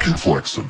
flexing.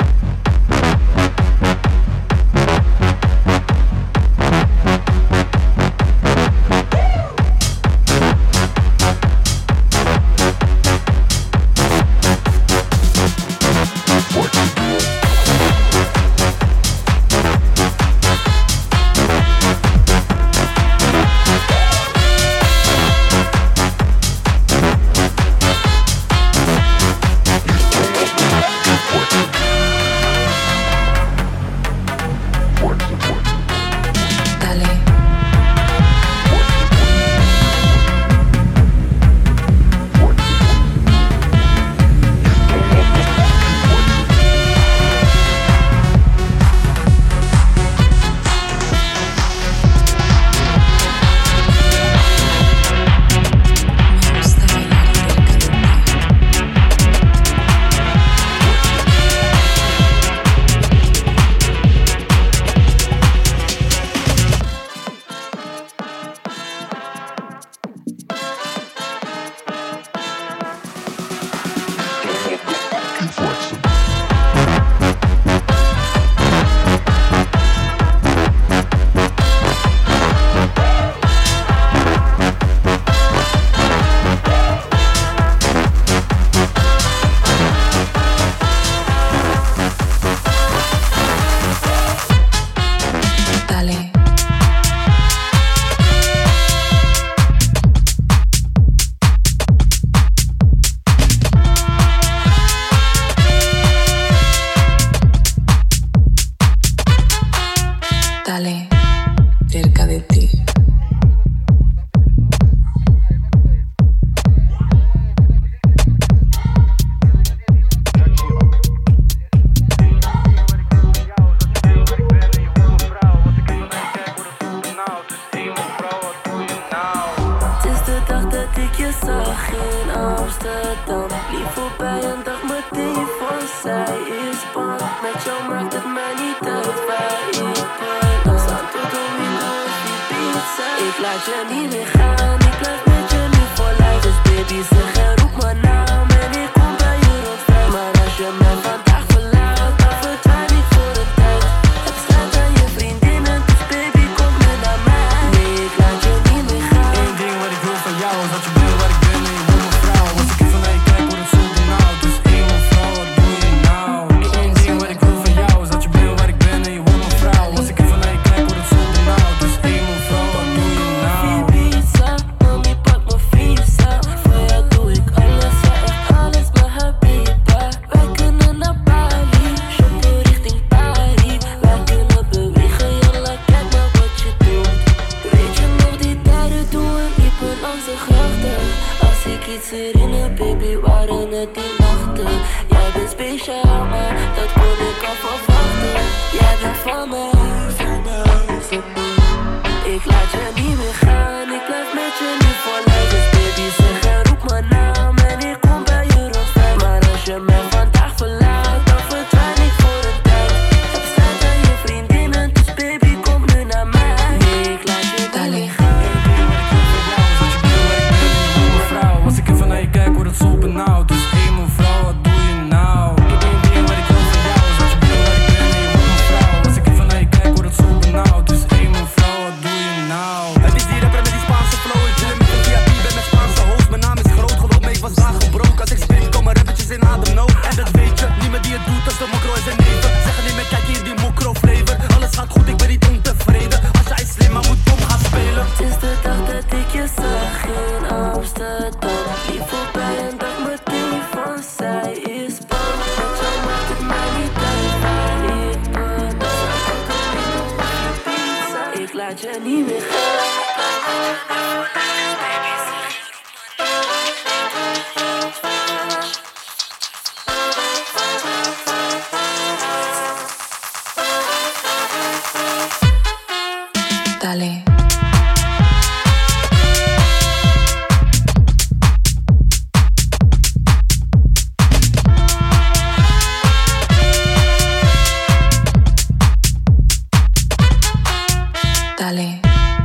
Dale.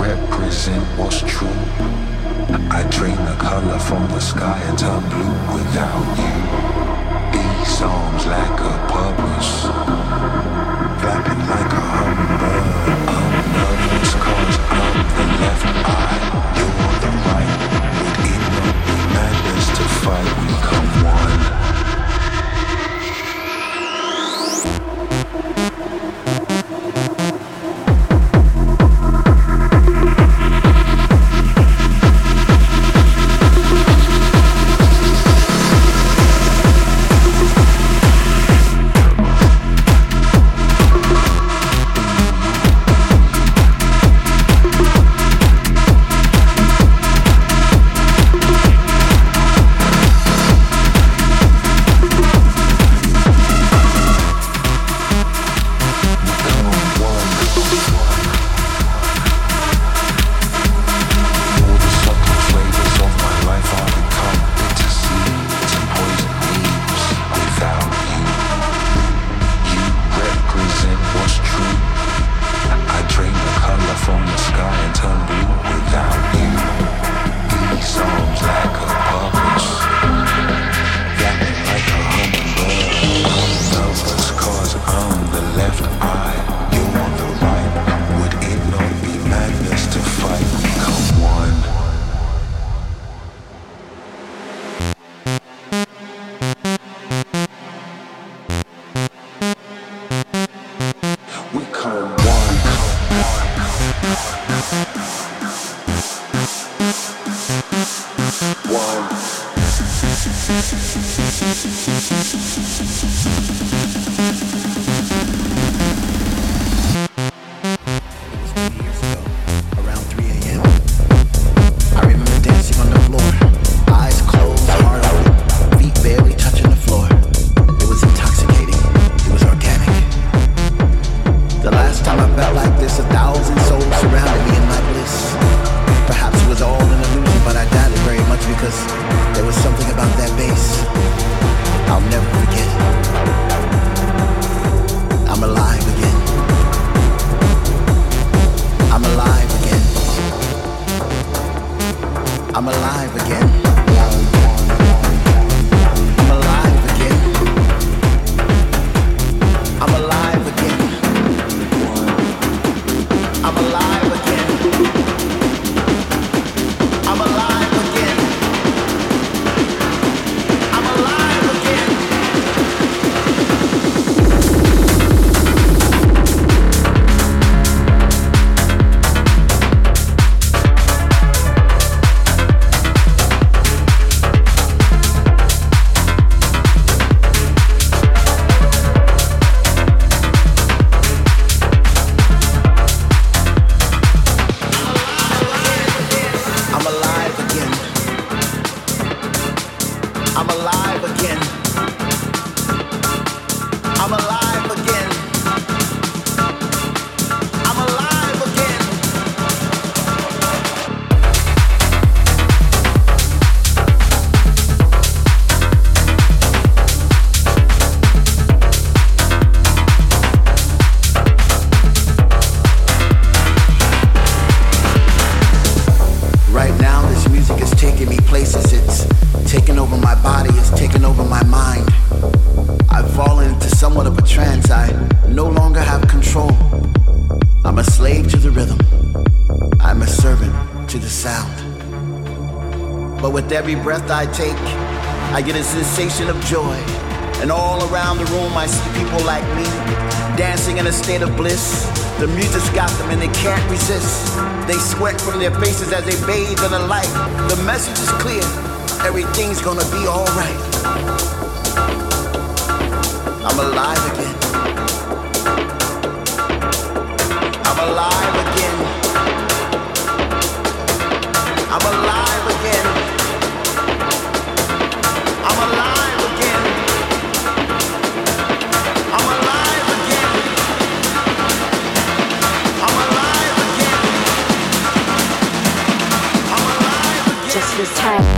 represent what's true. I drain the color from the sky and turn blue without you. These songs lack a purpose, flapping like a hummingbird. I'm nervous cause I'm the left eye, you're the right. Would it not be madness to fight? We come one. Every breath I take, I get a sensation of joy. And all around the room I see people like me, dancing in a state of bliss. The music's got them and they can't resist. They sweat from their faces as they bathe in the light. The message is clear, everything's gonna be alright. I'm alive again. I'm alive again. I'm alive again. I'm alive again. I'm alive again. I'm alive again. I'm alive again. Just this time.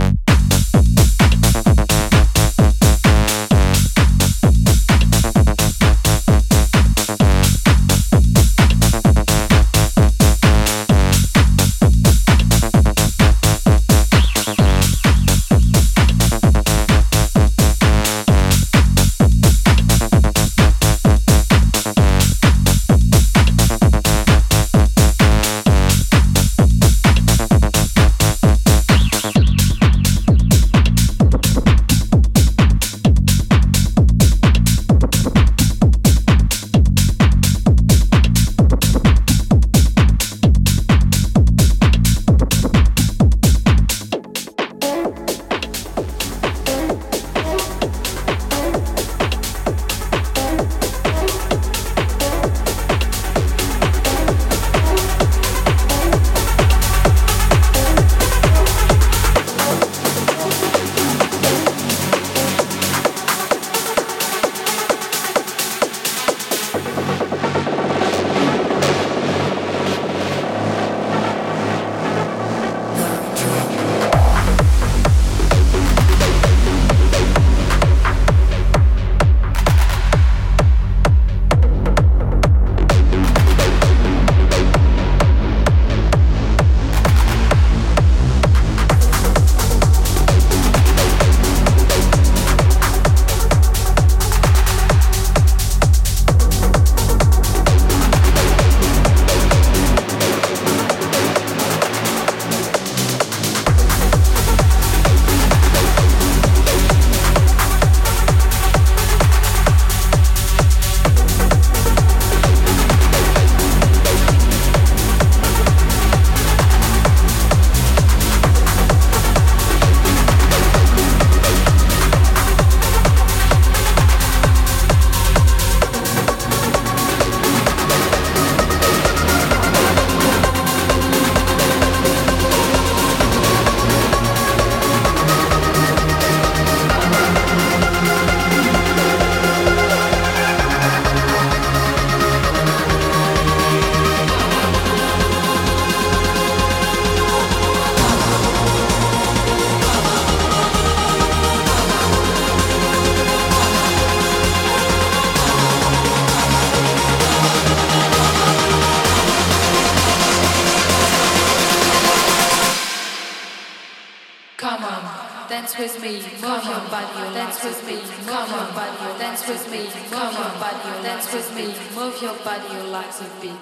dance with me, move your body, dance with me, move your body, dance with me, move your body, dance with me, move your body, you like the beat.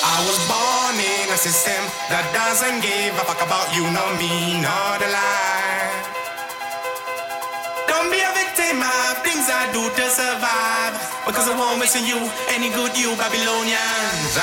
I was born in a system that doesn't give a fuck about you, nor me, nor the lie. Don't be a victim of things I do to survive, because I won't miss you, any good you Babylonians.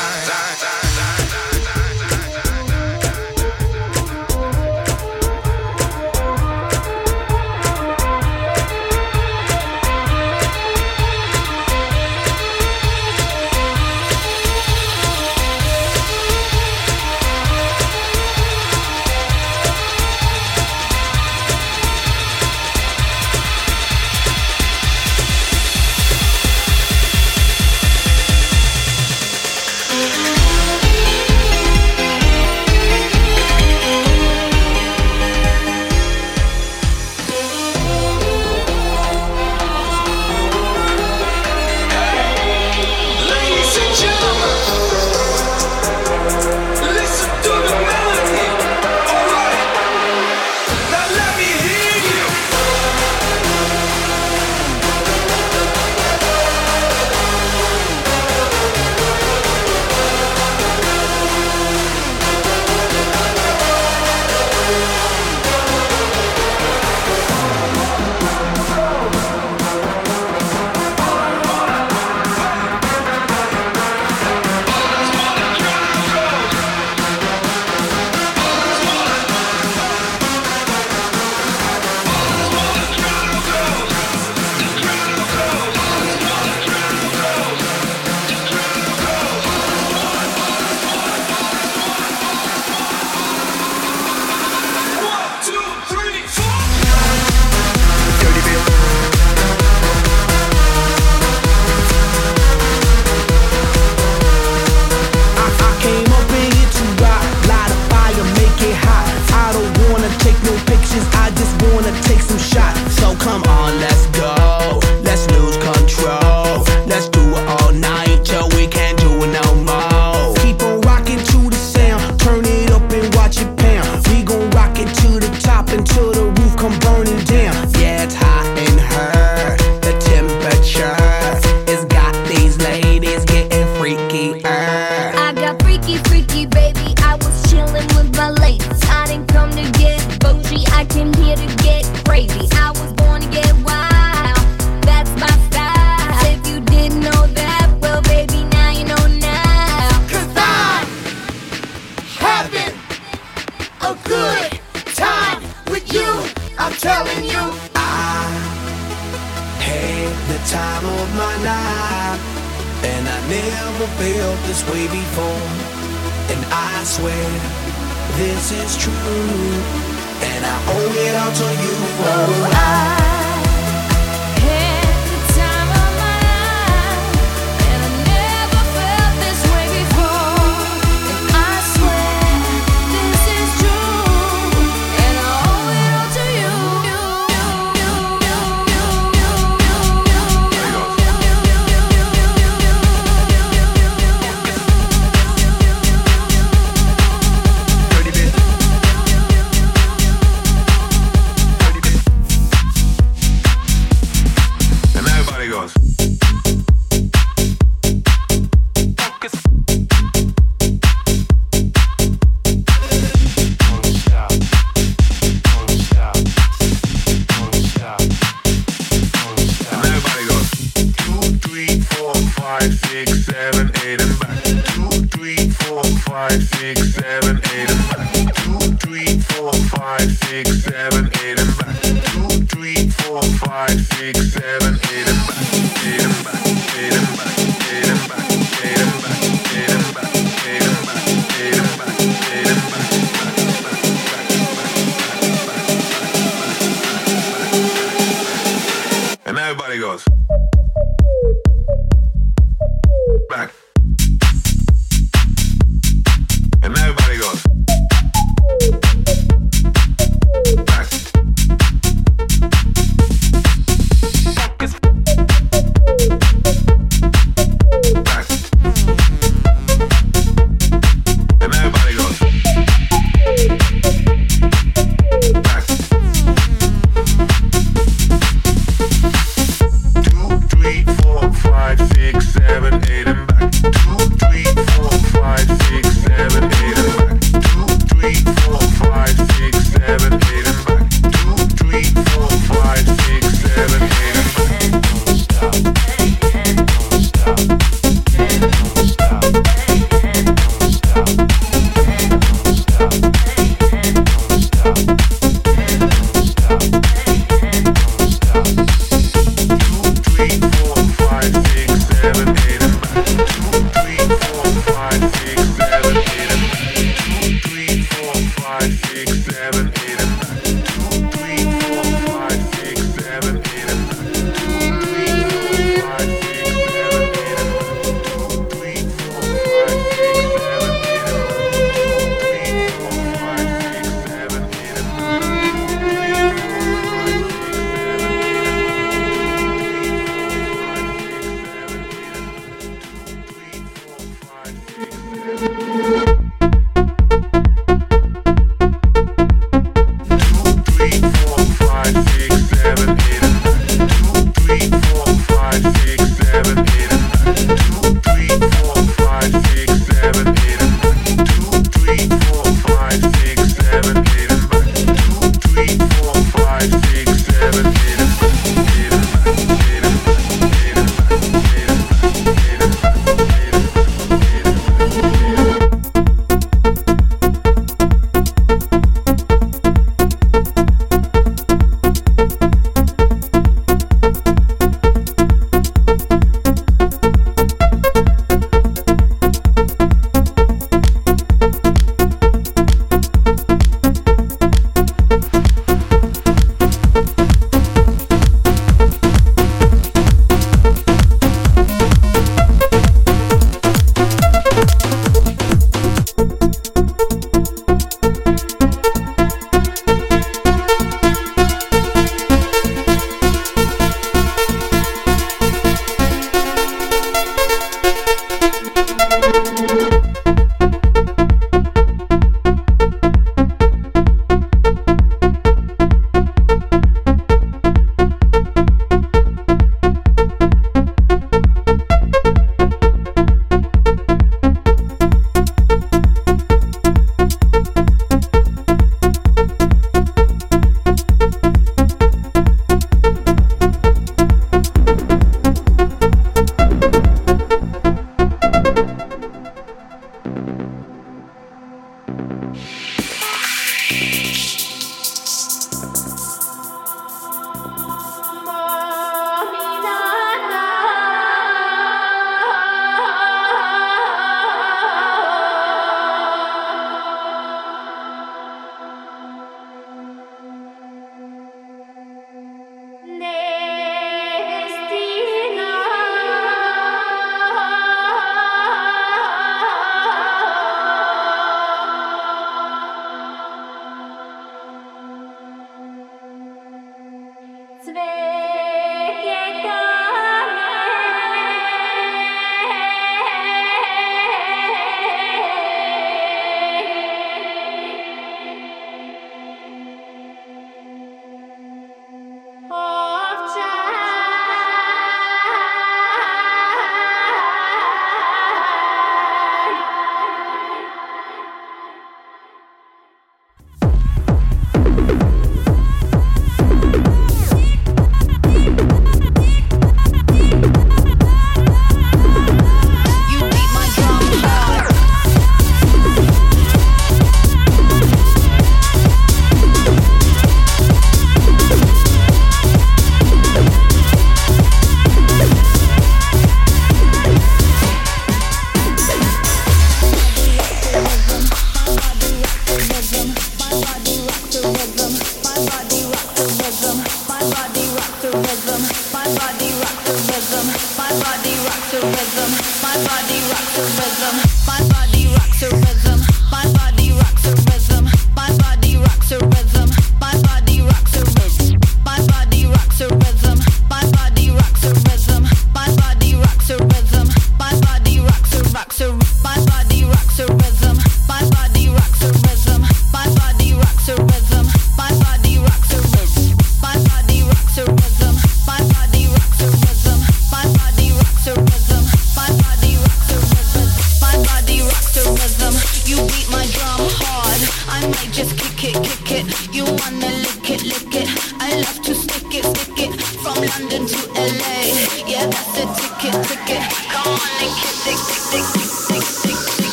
Back. And everybody goes.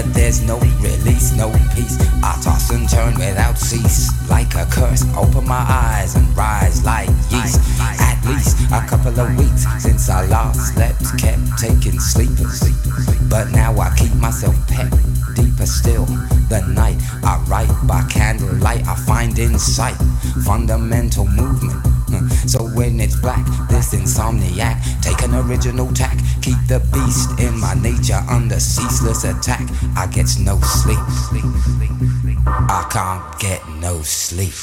but there's no release, no peace. I toss and turn without cease, like a curse. Open my eyes and rise like yeast. At least a couple of weeks since I last slept, kept taking sleepers, but now I keep myself pet. Deeper still, the night I write by candlelight. I find insight, fundamental movement. So when it's black, this insomniac, take an original tack. Keep the beast in my nature under ceaseless attack. I get no sleep. I can't get no sleep.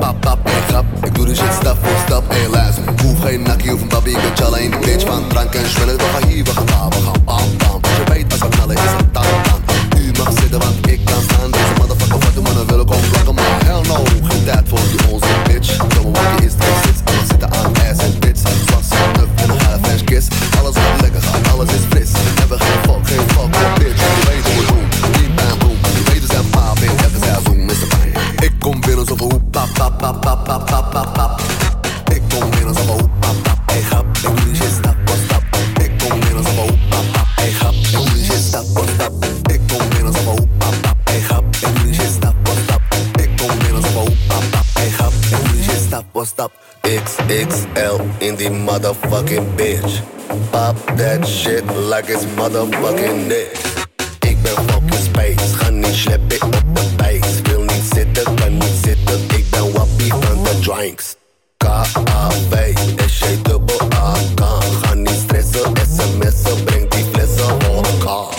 pap, pap, en grap. Ik doe de shit stap voor stap, en luister. Ik hoef geen nakkie of een babby, ik ben challa in die bitch van drank en zwillen. We gaan hier, we gaan daar, we gaan bam, bam. Je weet als we knallen is het dan, dan. U mag zitten, want ik kan staan. Deze motherfucker, wat de mannen willen komen plakken. Maar hell no, geen tijd voor die onze bitch. Domme wakkie is 3 sits, alles zitten aan ass en tits. Zwas, nuff en een half French kiss. Alles wat lekker gaat, alles is fris. En we geen fuck, bitch. Je weet hoe we doen, die bam boom. Je weet dus zijn paap in, elke seizoen is de pijn. Ik kom binnen zoveel hoe pap, pap, pap, pap, pap, pap, pap, pap. Ik kom binnen zoveel hoe pap, pap, hey grap. Ik doe die shit stap voor stap. Ik kom binnen zoveel hoe pap, pap, hey grap. Ik doe die shit stap voor stap. Ik kom binnen zoveel hoe pap, pap, hey grap. Ik doe die shit stap voor stap. Ik kom binnen zoveel hoe pap, pap, hey grap. Ik doe die shit stap voor stap. XXL in die motherfucking bitch. Pop that shit like it's motherfucking this. Ik ben fucking space, ga niet sleppen op de base. Wil niet zitten, kan niet zitten, ik ben wappie van de drinks. K-A-V, S-J-double-A-K. Ga niet stressen, sms'en, breng die flessen voor elkaar.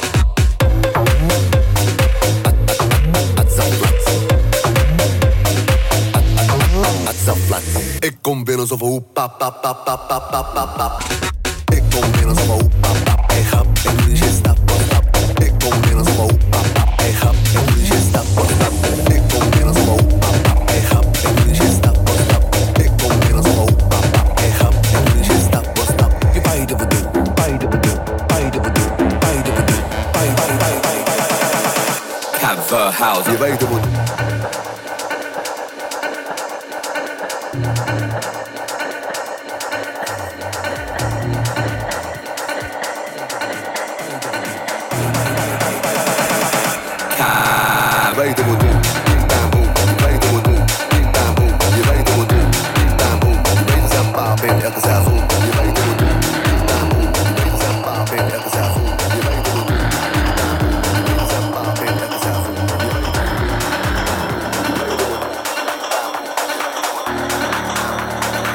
Ik kom binnen zoveel hoe pap, pap, pap, pap, pap, pap, pap, pap. Ik kom binnen zoveel hoe pap, pap, hey grap. Ik doe die shit stap voor stap. Ik kom binnen zoveel hoe pap, pap, hey grap. Ik doe die shit stap voor stap. Ik kom binnen zoveel hoe pap, pap, hey grap. Ik doe die shit stap voor stap. Ik kom binnen zoveel hoe pap, pap, hey grap. Ik doe die shit stap voor stap. Je beide we doen, beide we doen, beide we doen, beide we doen, beide. House. Je weet hoe. Weet hoe we doen, bam boom. Weet hoe we doen, bam boom. Je weet hoe we doen, bam boom. Je weet het zijn paap in elke seizoen. Je weet hoe we doen, bam boom. Je weet het zijn paap in elke seizoen. Je weet hoe we doen, bam boom. Je weet het zijn paap in elke seizoen. Je weet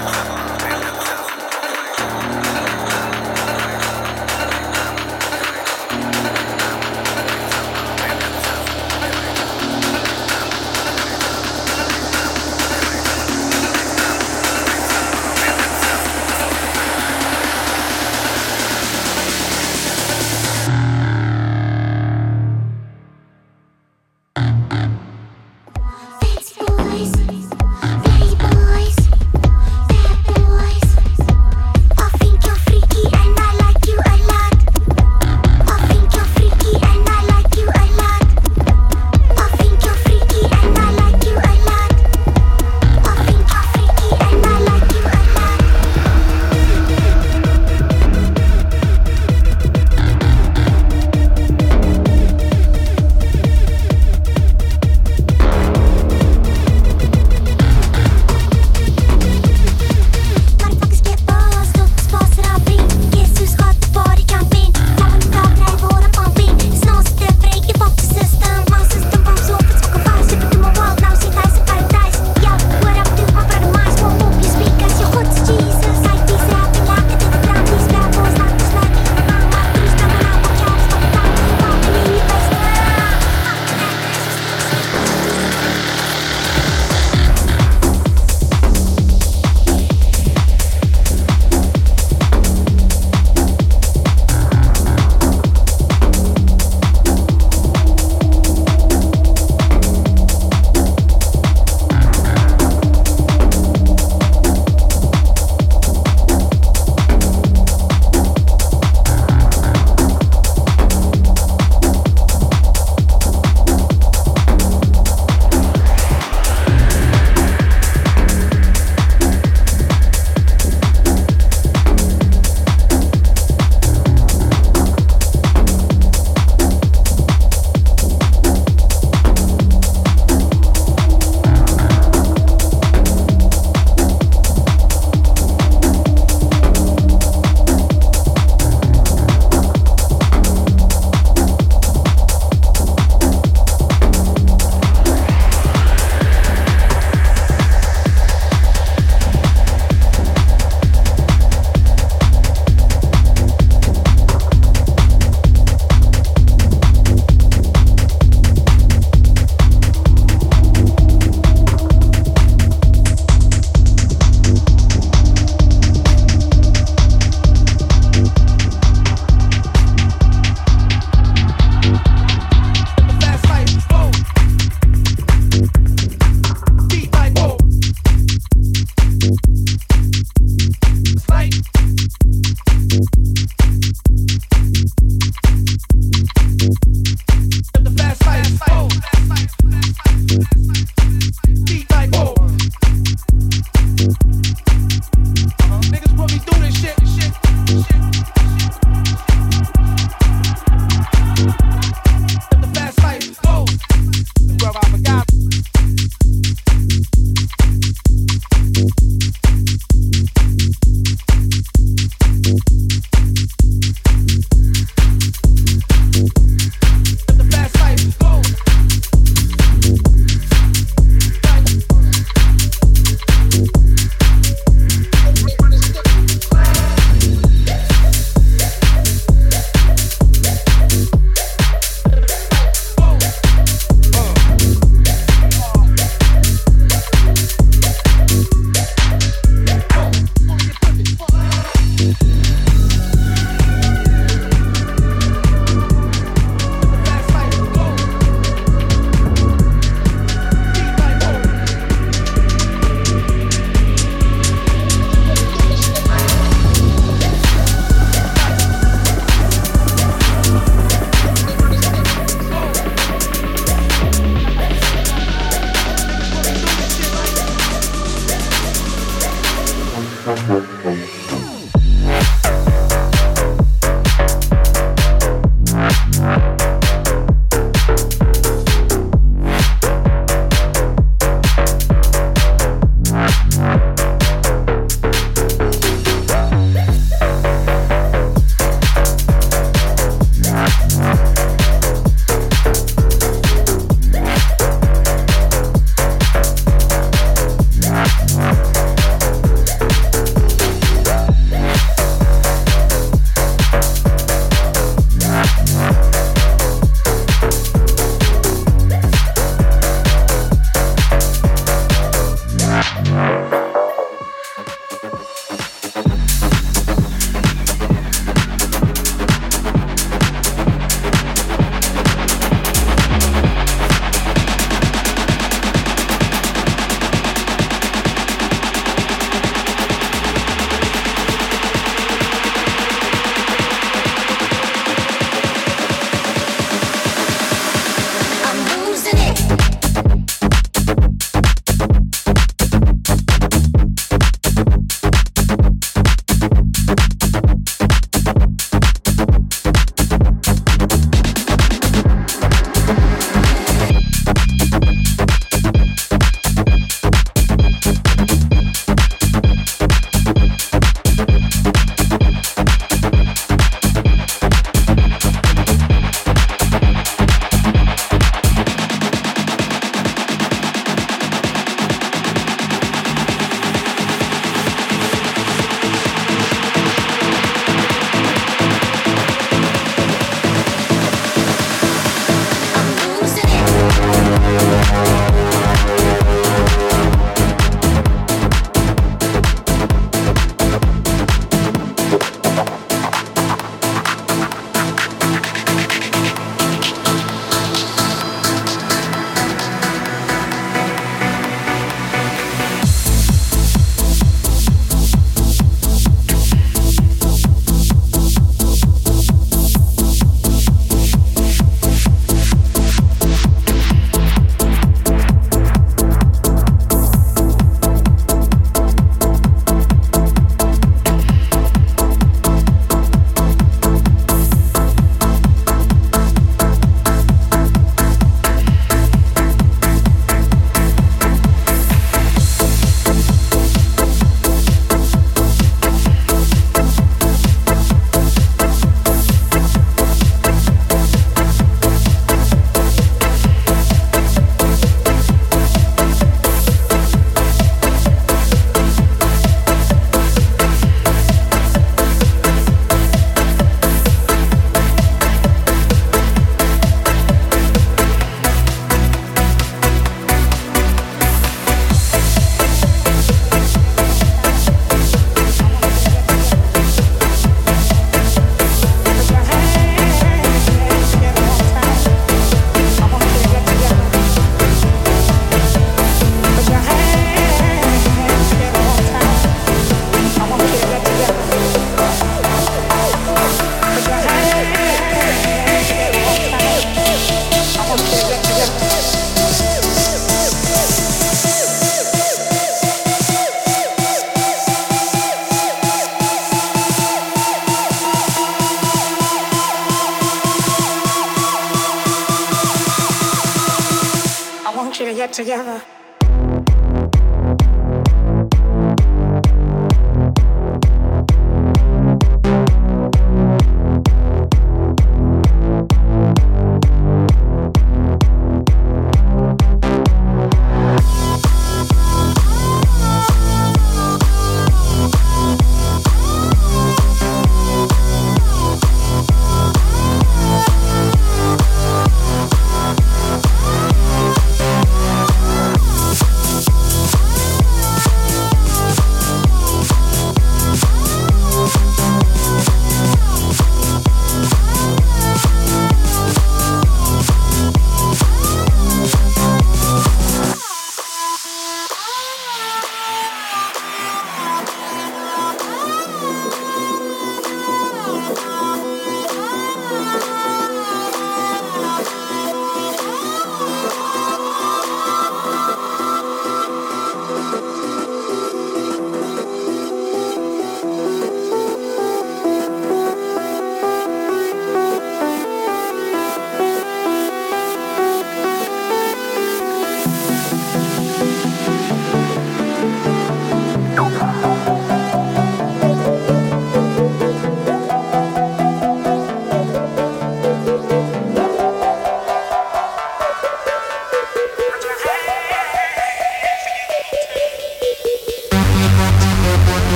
get together.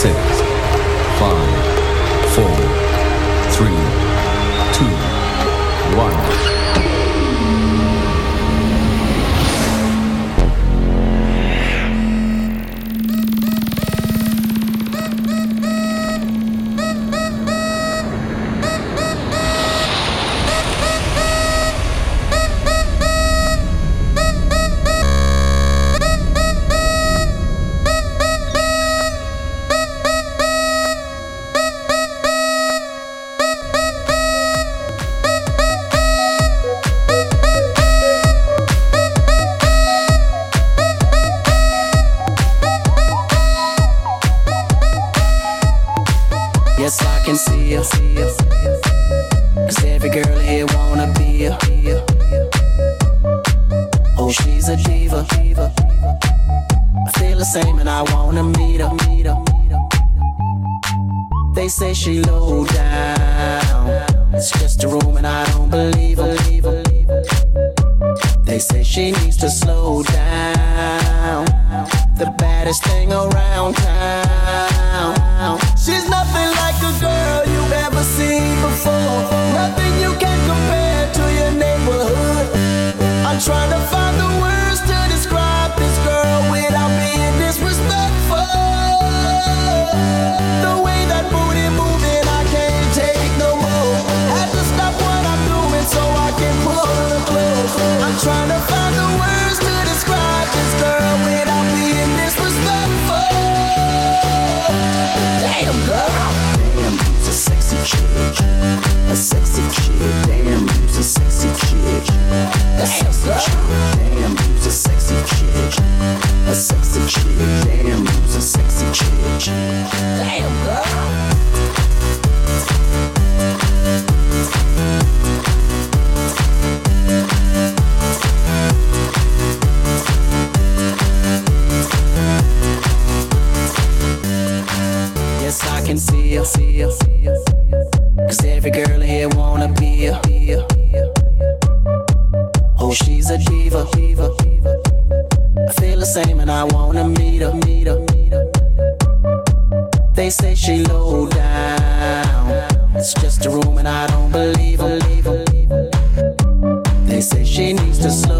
6, 5, 4, 3, 2, 1. She low down. It's just a room and I don't believe her. They say she needs to slow down. The baddest thing around town. She's nothing like a girl you've ever seen before. Nothing you can compare to your neighborhood. I'm trying to find the words to describe this girl without being disrespectful. The way that booty moving, I can't take no more. Had to stop what I'm doing so I can pull her close. I'm trying to find the words to describe this girl without being disrespectful. Damn girl, damn, you's a sexy chick, a sexy chick. Damn, you's a sexy chick, a sexy chick. Damn, you's a sexy chick, a sexy chick. Damn, you's a sexy chick. Damn girl. Yes, I can see her. Cause every girl here wanna be her. Oh, she's a diva. I feel the same and I wanna meet her. They say she low down. It's just a room and I don't believe her. They say she needs to slow